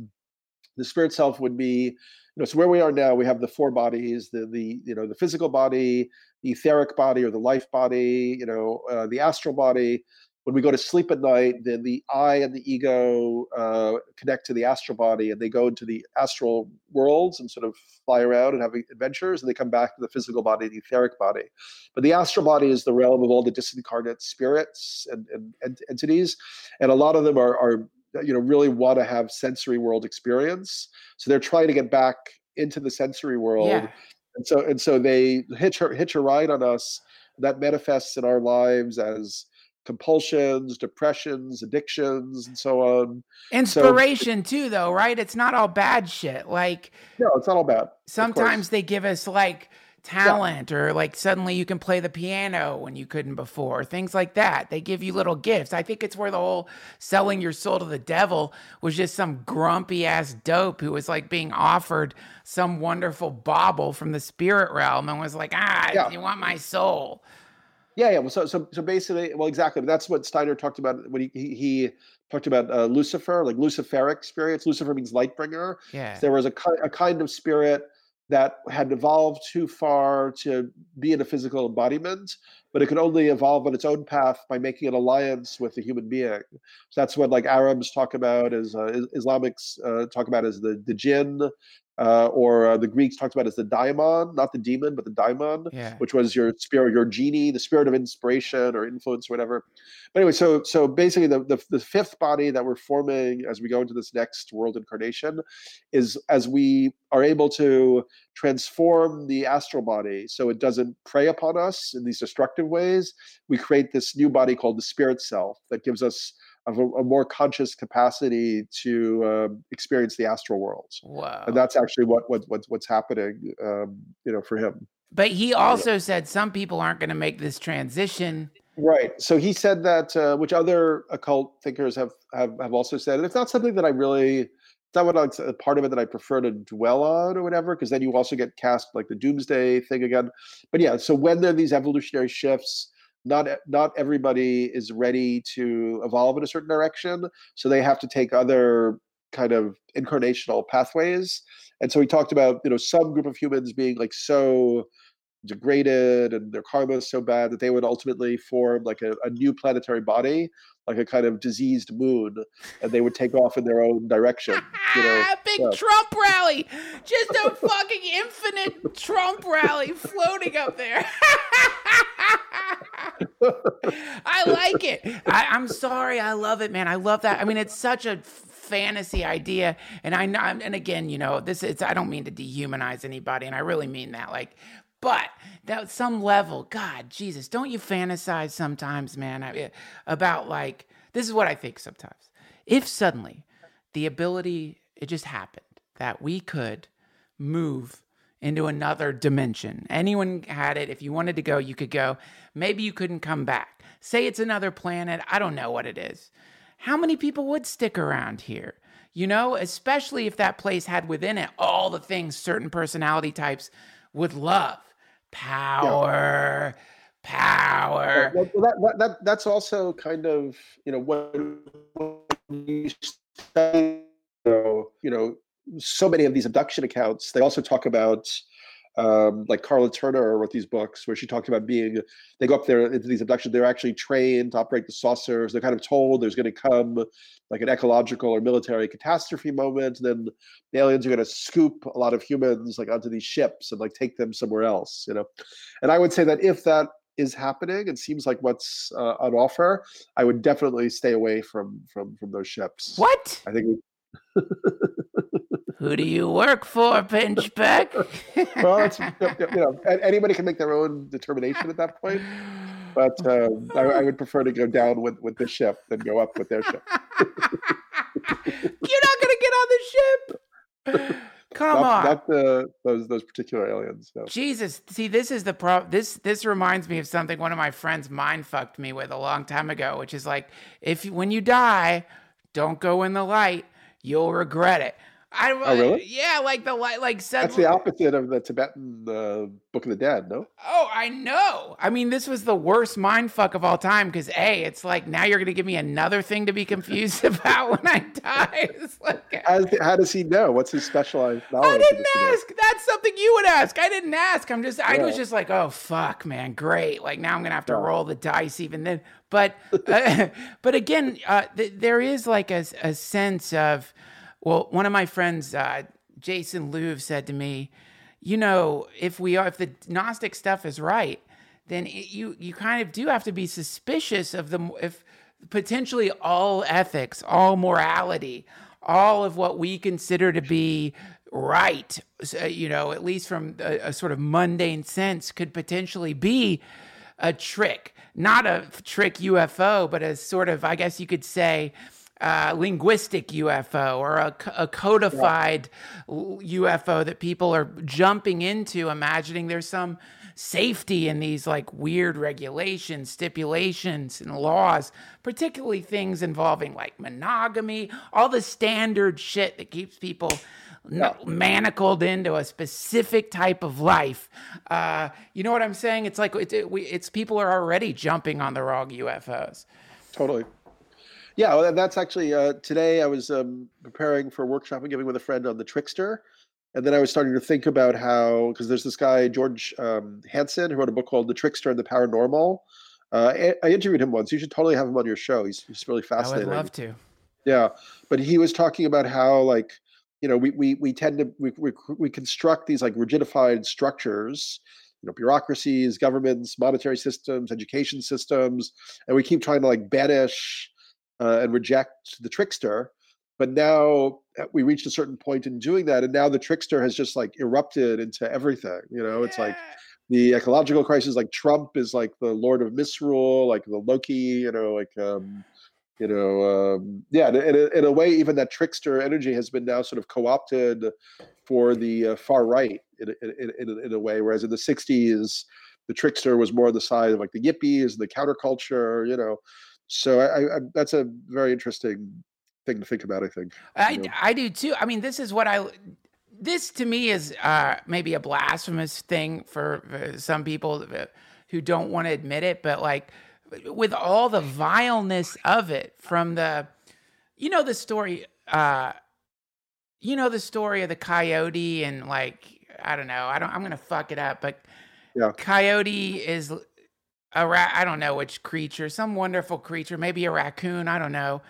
the spirit self would be, so where we are now, we have the 4 bodies: the physical body, the etheric body or the life body, the astral body. When we go to sleep at night, then the I and the ego connect to the astral body, and they go into the astral worlds and sort of fly around and have adventures, and they come back to the physical body, the etheric body. But the astral body is the realm of all the disincarnate spirits and entities, and a lot of them are really want to have sensory world experience. So they're trying to get back into the sensory world. Yeah. And so they hitch a ride on us that manifests in our lives as compulsions, depressions, addictions, and so on. Inspiration too, though, right? It's not all bad shit. Like, no, it's not all bad. Sometimes they give us like talent, or like suddenly you can play the piano when you couldn't before, things like that. They give you little gifts. I think it's where the whole selling your soul to the devil was just some grumpy ass dope who was like being offered some wonderful bauble from the spirit realm and was like, you want my soul. Yeah. Well, so basically, well, exactly. That's what Steiner talked about when he talked about Lucifer, like Luciferic experience. Lucifer means light bringer. Yeah. So there was a kind of spirit that had evolved too far to be in a physical embodiment, but it could only evolve on its own path by making an alliance with a human being. So that's what like Arabs talk about, as Islamics talk about as the jinn. Or the Greeks talked about as the daimon, not the demon, but the daimon, which was your spirit, your genie, the spirit of inspiration or influence, or whatever. But anyway, so basically the 5th body that we're forming as we go into this next world incarnation is as we are able to transform the astral body so it doesn't prey upon us in these destructive ways, we create this new body called the spirit self that gives us of a more conscious capacity to experience the astral worlds. Wow. And that's actually what's happening, for him. But he also said some people aren't going to make this transition. Right. So he said that, which other occult thinkers have also said, and it's not something that it's not a part of it that I prefer to dwell on or whatever, because then you also get cast like the doomsday thing again. But yeah, so when there are these evolutionary shifts, not everybody is ready to evolve in a certain direction, so they have to take other kind of incarnational pathways. And so he talked about some group of humans being like so degraded and their karma is so bad that they would ultimately form like a new planetary body, like a kind of diseased moon, and they would take off in their own direction. Trump rally, just a fucking infinite Trump rally floating up there. I like it. I'm sorry. I love it, man. I love that. I mean, it's such a fantasy idea. And I know, and again, I don't mean to dehumanize anybody. And I really mean that. But at some level, God, Jesus, don't you fantasize sometimes, man, about this is what I think sometimes. If suddenly the ability, it just happened that we could move into another dimension. Anyone had it. If you wanted to go, you could go. Maybe you couldn't come back. Say it's another planet. I don't know what it is. How many people would stick around here? Especially if that place had within it all the things certain personality types would love. Power. Well, that's also kind of, when you study, so many of these abduction accounts, they also talk about, like Carla Turner wrote these books where she talked about they go up there into these abductions, they're actually trained to operate the saucers. They're kind of told there's going to come like an ecological or military catastrophe moment, and then the aliens are going to scoop a lot of humans like onto these ships and like take them somewhere else, And I would say that if that is happening and seems like what's on offer, I would definitely stay away from those ships. What? I think Who do you work for, Pinchbeck? Well, it's, anybody can make their own determination at that point. But I would prefer to go down with the ship than go up with their ship. You're not going to get on the ship. Come on. Not those particular aliens. No. Jesus. See, this is the problem. This reminds me of something one of my friends mind fucked me with a long time ago, which is like, when you die, don't go in the light. you'll regret it. Oh, really? Yeah, like said. That's the opposite of the Tibetan Book of the Dead, no? Oh, I know. I mean, this was the worst mind fuck of all time because it's like now you're gonna give me another thing to be confused about when I die. It's like, how does he know? What's his specialized knowledge? I didn't ask. That's something you would ask. I didn't ask. I was just like, oh fuck, man, great. Like now I'm gonna have to roll the dice even then. But but again, there is like a sense of, well, one of my friends, Jason Louv, said to me, you know, if the Gnostic stuff is right, then you kind of do have to be suspicious of if potentially all ethics, all morality, all of what we consider to be right, you know, at least from a sort of mundane sense, could potentially be a trick. Not a trick UFO, but a sort of, I guess you could say, linguistic UFO or a codified UFO that people are jumping into, imagining there's some safety in these like weird regulations, stipulations, and laws, particularly things involving like monogamy, all the standard shit that keeps people manacled into a specific type of life. You know what I'm saying? It's like it's people are already jumping on the wrong UFOs. Totally. Yeah, well, that's actually today I was preparing for a workshop I'm giving with a friend on the Trickster. And then I was starting to think about how, because there's this guy, George Hansen, who wrote a book called The Trickster and the Paranormal. I interviewed him once. You should totally have him on your show. He's really fascinating. I would love to. Yeah, but he was talking about how, like, you know, we tend to, we construct these like rigidified structures, you know, bureaucracies, governments, monetary systems, education systems, and we keep trying to like banish and reject the trickster. But now we reached a certain point in doing that, and now the trickster has just like erupted into everything. You know, it's like the ecological crisis. Like Trump is like the Lord of Misrule, like the Loki. You know, like in a way, even that trickster energy has been now sort of co-opted for the far right in a way. Whereas in the '60s, the trickster was more on the side of like the yippies and the counterculture. You know. So I that's a very interesting thing to think about, I think. I do too. I mean, this to me is maybe a blasphemous thing for some people who don't want to admit it, but like with all the vileness of it from the story of the coyote and like, I don't know, I'm going to fuck it up, but coyote is I don't know which creature, some wonderful creature, maybe a raccoon, I don't know,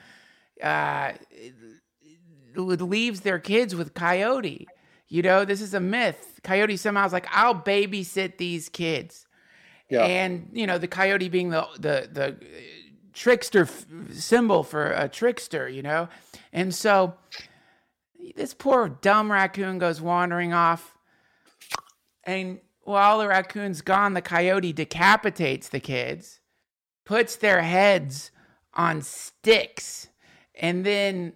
leaves their kids with coyote. You know, this is a myth. Coyote somehow is like, I'll babysit these kids. Yeah. And, you know, the coyote being the trickster symbol for a trickster, you know? And so this poor dumb raccoon goes wandering off, and while the raccoon's gone, the coyote decapitates the kids, puts their heads on sticks, and then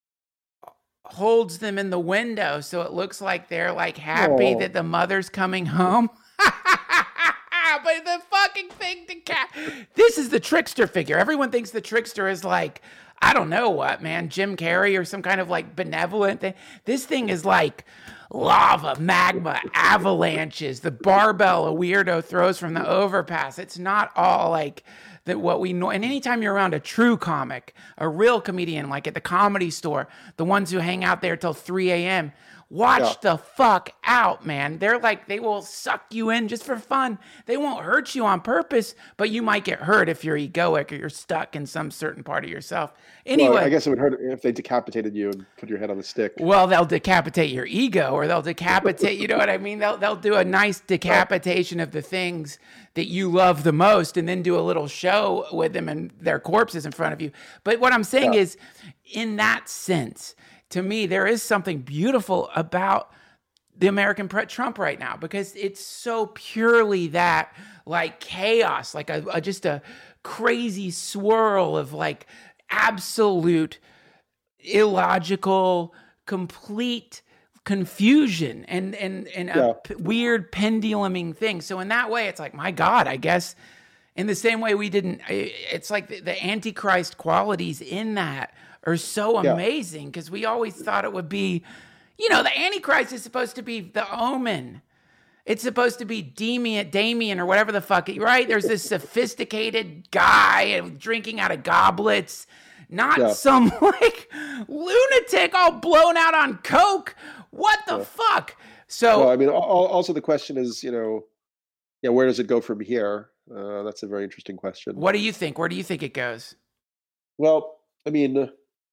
holds them in the window so it looks like they're like happy that the mother's coming home. But the fucking thing this is the trickster figure. Everyone thinks the trickster is like, I don't know what, man, Jim Carrey or some kind of like benevolent thing. This thing is like lava, magma, avalanches, the barbell a weirdo throws from the overpass. It's not all like that what we know. And anytime you're around a true comic, a real comedian, like at the Comedy Store, the ones who hang out there till 3 a.m., watch the fuck out, man. They're like, they will suck you in just for fun. They won't hurt you on purpose, but you might get hurt if you're egoic or you're stuck in some certain part of yourself. Anyway, well, I guess it would hurt if they decapitated you and put your head on the stick. Well, they'll decapitate your ego, or they'll decapitate, you know what I mean? They'll do a nice decapitation of the things that you love the most, and then do a little show with them and their corpses in front of you. But what I'm saying is, in that sense, to me, there is something beautiful about the American Trump right now, because it's so purely that like chaos, like just a crazy swirl of like absolute illogical, complete confusion and a weird penduluming thing. So in that way, it's like, my God, I guess in the same way we didn't. It's like the Antichrist qualities in that are so amazing because we always thought it would be, the Antichrist is supposed to be the Omen. It's supposed to be Damien or whatever the fuck, right? There's this sophisticated guy drinking out of goblets, not some like lunatic all blown out on coke. What the fuck? So, well, I mean, also the question is, where does it go from here? That's a very interesting question. What do you think? Where do you think it goes? Well, I mean,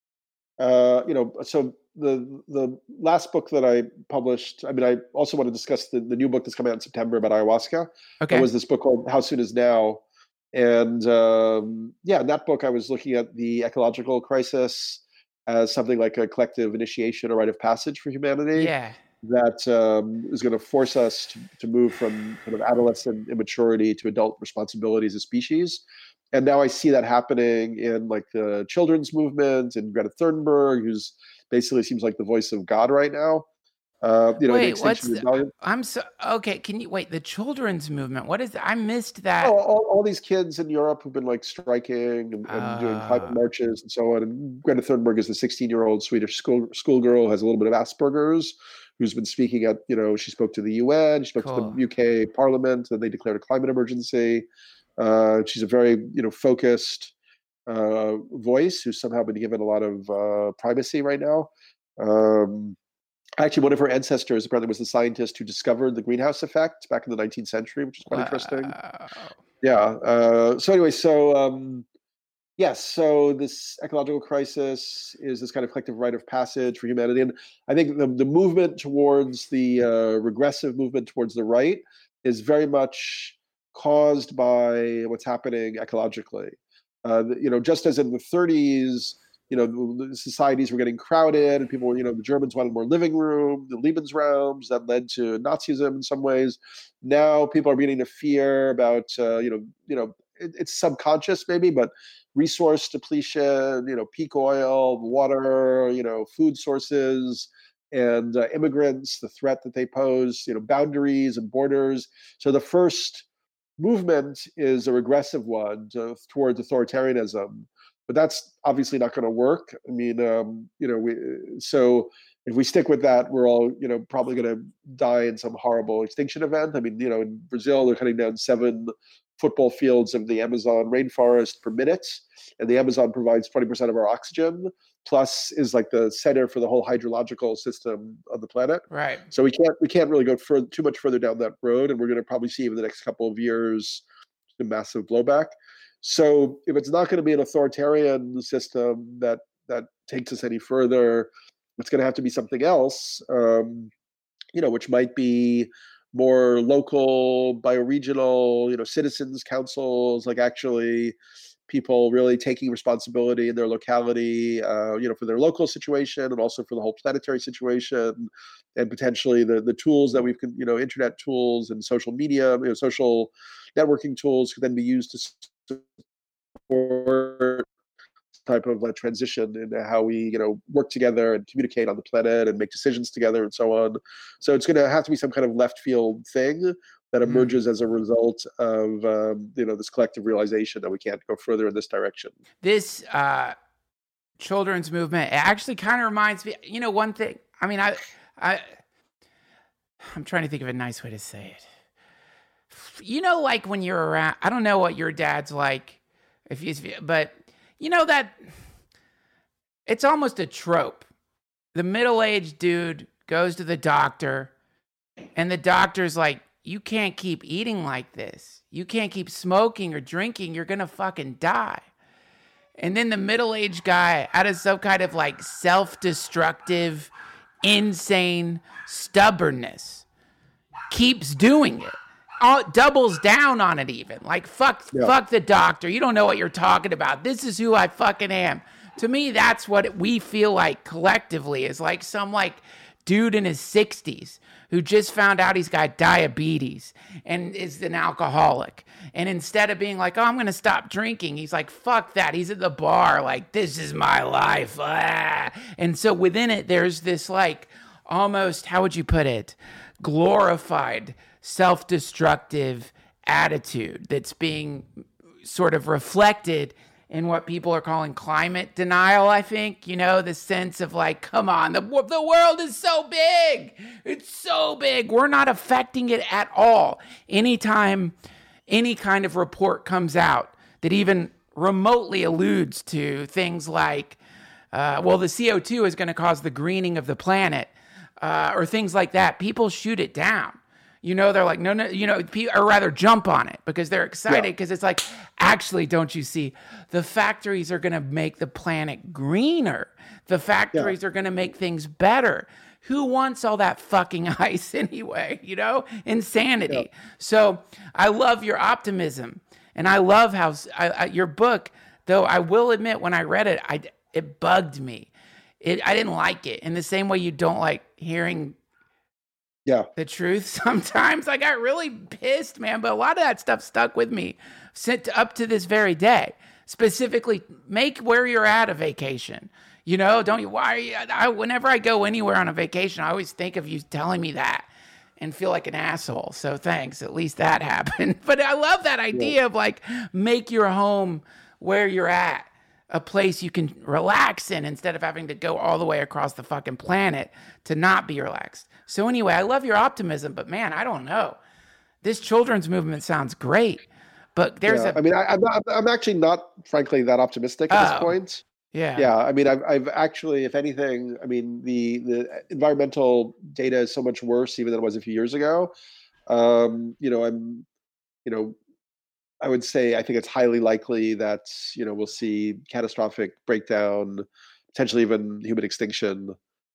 so the last book that I published, I mean, I also want to discuss the new book that's coming out in September about ayahuasca. Okay. It was this book called How Soon Is Now? And in that book, I was looking at the ecological crisis as something like a collective initiation or rite of passage for humanity. Yeah. That is going to force us to move from kind of adolescent immaturity to adult responsibility as a species. And now I see that happening in like the children's movement and Greta Thunberg, who's basically seems like the voice of God right now. Wait, okay. Can you wait? The children's movement. What is that? I missed that. Oh, all these kids in Europe who've been like striking and doing climate marches and so on. And Greta Thunberg is the 16-year-old Swedish schoolgirl who has a little bit of Asperger's, who's been speaking at, she spoke to the UN, she spoke to the UK Parliament, and they declared a climate emergency. She's a very, focused voice who's somehow been given a lot of privacy right now. Actually, one of her ancestors apparently was the scientist who discovered the greenhouse effect back in the 19th century, which is quite interesting. Yeah. Yes. So this ecological crisis is this kind of collective rite of passage for humanity. And I think the movement towards the regressive movement towards the right is very much caused by what's happening ecologically. Just as in the 30s, the societies were getting crowded and people were, the Germans wanted more living room, the Lebensraums that led to Nazism in some ways. Now people are beginning to fear about, it's subconscious maybe, but resource depletion, peak oil, water, food sources, and immigrants, the threat that they pose, boundaries and borders. So the first movement is a regressive one towards authoritarianism. But that's obviously not going to work. I mean, so if we stick with that, we're all, probably going to die in some horrible extinction event. I mean, in Brazil, they're cutting down 7 football fields of the Amazon rainforest per minute, and the Amazon provides 20% of our oxygen, plus is like the center for the whole hydrological system of the planet. Right. So we can't really go too much further down that road, and we're going to probably see in the next couple of years a massive blowback. So if it's not going to be an authoritarian system that takes us any further, it's going to have to be something else, which might be more local, bioregional, citizens councils, like actually people really taking responsibility in their locality, for their local situation and also for the whole planetary situation, and potentially the tools that we've, internet tools and social media, social networking tools could then be used to support type of transition into how we work together and communicate on the planet and make decisions together and so on. So it's going to have to be some kind of left field thing that emerges as a result of this collective realization that we can't go further in this direction. This children's movement, it actually kind of reminds me, one thing. I mean, I'm trying to think of a nice way to say it. Like when you're around, I don't know what your dad's like, but that it's almost a trope. The middle-aged dude goes to the doctor, and the doctor's like, you can't keep eating like this. You can't keep smoking or drinking. You're going to fucking die. And then the middle-aged guy, out of some kind of like self-destructive, insane stubbornness, keeps doing it. Doubles down on it even. Like, fuck the doctor. You don't know what you're talking about. This is who I fucking am. To me, that's what we feel like collectively, is like some like dude in his 60s who just found out he's got diabetes and is an alcoholic. And instead of being like, oh, I'm going to stop drinking, he's like, fuck that. He's at the bar like, this is my life. Ah. And so within it, there's this like almost, how would you put it, glorified self-destructive attitude that's being sort of reflected in what people are calling climate denial, I think, the sense of like, come on, the world is so big. It's so big. We're not affecting it at all. Anytime any kind of report comes out that even remotely alludes to things like, the CO2 is going to cause the greening of the planet, or things like that, people shoot it down. They're like, no, or rather jump on it because they're excited because it's like, actually, don't you see, the factories are going to make the planet greener. The factories are going to make things better. Who wants all that fucking ice anyway? Insanity. Yeah. So I love your optimism. And I love how your book, though I will admit when I read it, it bugged me. I didn't like it in the same way you don't like hearing the truth sometimes. I got really pissed, man. But a lot of that stuff stuck with me up to this very day. Specifically, make where you're at a vacation. Don't you? Whenever I go anywhere on a vacation, I always think of you telling me that and feel like an asshole. So thanks. At least that happened. But I love that idea of like, make your home where you're at a place you can relax in instead of having to go all the way across the fucking planet to not be relaxed. So anyway, I love your optimism, but man, I don't know. This children's movement sounds great, but there's I'm actually not, frankly, that optimistic at this point. Yeah. I mean, I've actually, if anything, I mean, the environmental data is so much worse even than it was a few years ago. I would say I think it's highly likely that we'll see catastrophic breakdown, potentially even human extinction,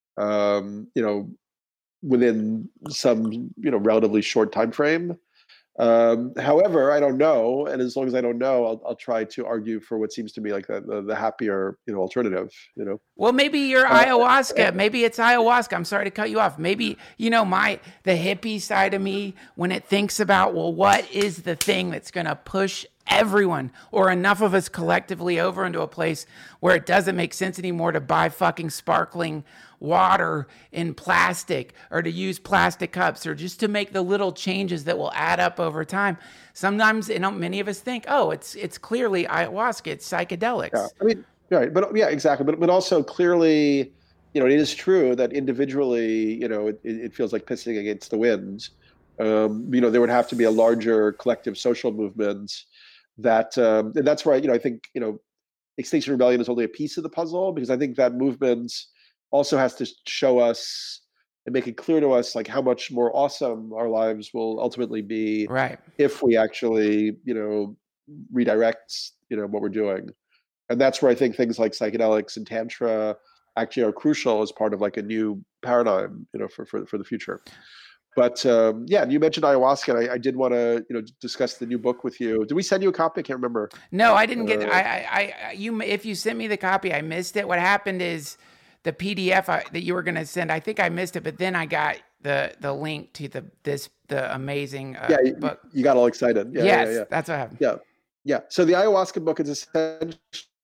within some relatively short time frame. However, I don't know, and as long as I don't know, I'll try to argue for what seems to me like the happier alternative. Well, maybe you're ayahuasca. Maybe it's ayahuasca. I'm sorry to cut you off. Maybe the hippie side of me, when it thinks about, well, what is the thing that's going to push everyone or enough of us collectively over into a place where it doesn't make sense anymore to buy fucking sparkling water in plastic or to use plastic cups or just to make the little changes that will add up over time. Sometimes, many of us think, oh, it's clearly ayahuasca, it's psychedelics. Yeah, I mean, right, but yeah, exactly. But also clearly, it is true that individually, it feels like pissing against the wind. There would have to be a larger collective social movement that, and that's where I think, Extinction Rebellion is only a piece of the puzzle, because I think that movement also has to show us and make it clear to us like how much more awesome our lives will ultimately be, right, if we actually redirect what we're doing. And that's where I think things like psychedelics and tantra actually are crucial as part of like a new paradigm for the future. But you mentioned ayahuasca, and I did want to discuss the new book with you. Did we send you a copy? I can't remember. No, I didn't get. If you sent me the copy, I missed it. What happened is the PDF that you were going to send, I think I missed it, but then I got the link to the amazing book. You got all excited. Yes, that's what happened. Yeah. So the ayahuasca book is essentially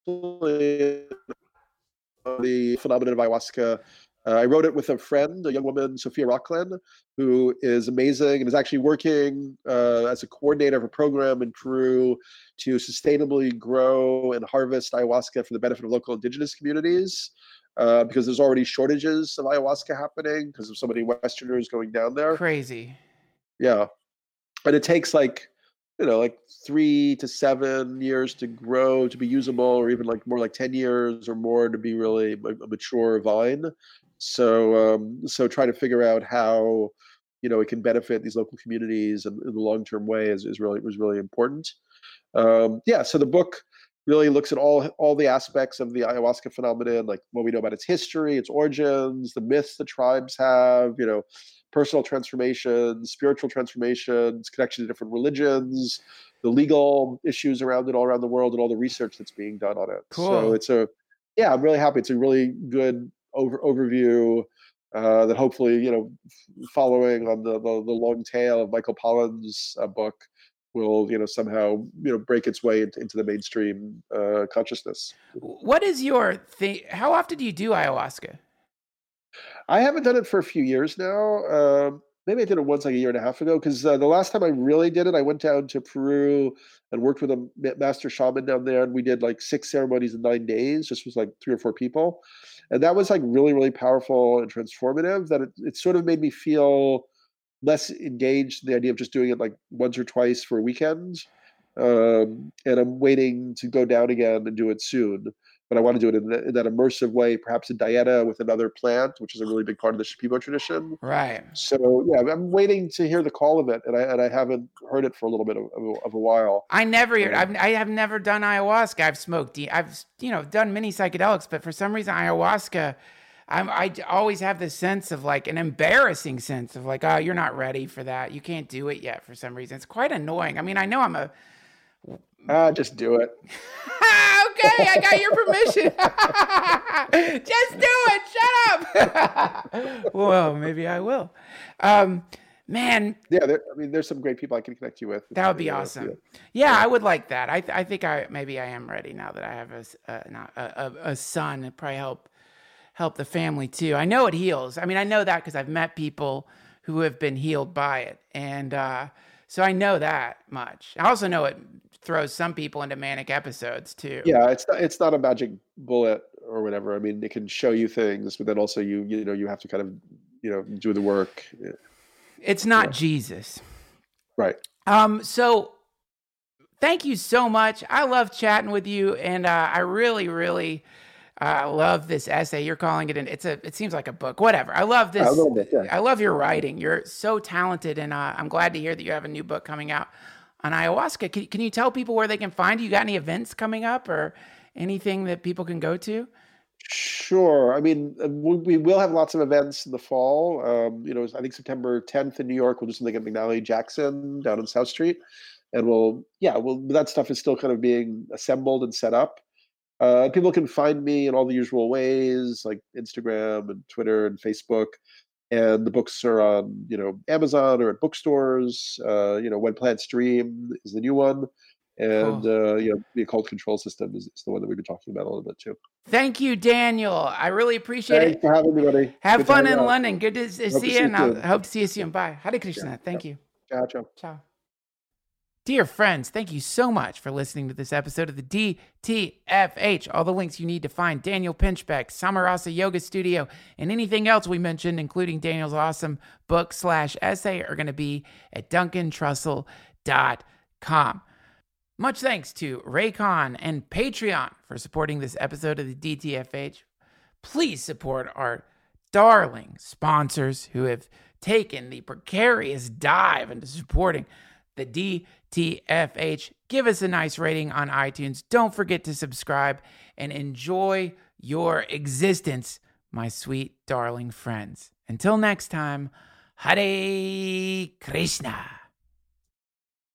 the phenomenon of ayahuasca. I wrote it with a friend, a young woman, Sophia Rockland, who is amazing and is actually working as a coordinator of a program in Peru to sustainably grow and harvest ayahuasca for the benefit of local indigenous communities. Because there's already shortages of ayahuasca happening because of so many Westerners going down there. Crazy. Yeah. And it takes like 3 to 7 years to grow, to be usable, or even like more like 10 years or more to be really a mature vine. So trying to figure out how, it can benefit these local communities in the long-term way was really important. So the book really looks at all the aspects of the ayahuasca phenomenon, like what we know about its history, its origins, the myths the tribes have, personal transformations, spiritual transformations, connection to different religions, the legal issues around it all around the world, and all the research that's being done on it. Cool. So I'm really happy. It's a really good overview that hopefully, following on the long tail of Michael Pollan's book, will somehow break its way into the mainstream consciousness. What is your thing? How often do you do ayahuasca? I haven't done it for a few years now. maybe I did it once like a year and a half ago, because the last time I really did it, I went down to Peru and worked with a master shaman down there, and we did like 6 ceremonies in 9 days, just with like 3 or 4 people. And that was like really, really powerful and transformative, that it sort of made me feel less engaged in the idea of just doing it like once or twice for weekends. And I'm waiting to go down again and do it soon. But I want to do it in that immersive way, perhaps in Dieta with another plant, which is a really big part of the Shipibo tradition. Right. So yeah, I'm waiting to hear the call of it, and I haven't heard it for a little bit of a while. I have never done ayahuasca. I've smoked. I've done many psychedelics, but for some reason ayahuasca, I always have this sense of like an embarrassing sense of like, oh, you're not ready for that. You can't do it yet for some reason. It's quite annoying. I mean, I know I'm a. Just do it. Okay, I got your permission. Just do it. Shut up. Well, maybe I will. Man. Yeah, there's some great people I can connect you with. That would be awesome. Yeah, I would like that. I think maybe I am ready now that I have a son. It probably help the family too. I know it heals. I mean, I know that because I've met people who have been healed by it, and so I know that much. I also know it throws some people into manic episodes too. Yeah, it's not a magic bullet or whatever. I mean, it can show you things, but then also you have to kind of do the work. It's not Jesus. Right. So thank you so much. I love chatting with you, and I really, really love this essay. You're calling it it seems like a book, whatever. I love this. A little bit, yeah. I love your writing. You're so talented, and I'm glad to hear that you have a new book coming out on ayahuasca. Can you tell people where they can find you? You got any events coming up or anything that people can go to? Sure. I mean, we will have lots of events in the fall. I think September 10th in New York, we'll do something at McNally Jackson down on South Street. And that stuff is still kind of being assembled and set up. People can find me in all the usual ways, like Instagram and Twitter and Facebook. And the books are on, Amazon or at bookstores. When Plants Dream is the new one. And, the Occult Control System is the one that we've been talking about a little bit too. Thank you, Daniel. I really appreciate it. Thanks for having me, buddy. Have fun in London. Good to see you. And I hope to see you soon. Bye. Hare Krishna. Thank you. Ciao. Ciao. Dear friends, thank you so much for listening to this episode of the DTFH. All the links you need to find Daniel Pinchbeck, Samarasa Yoga Studio, and anything else we mentioned, including Daniel's awesome book/essay, are going to be at DuncanTrussell.com. Much thanks to Raycon and Patreon for supporting this episode of the DTFH. Please support our darling sponsors who have taken the precarious dive into supporting the DTFH. Give us a nice rating on iTunes. Don't forget to subscribe and enjoy your existence, my sweet, darling friends. Until next time, Hare Krishna.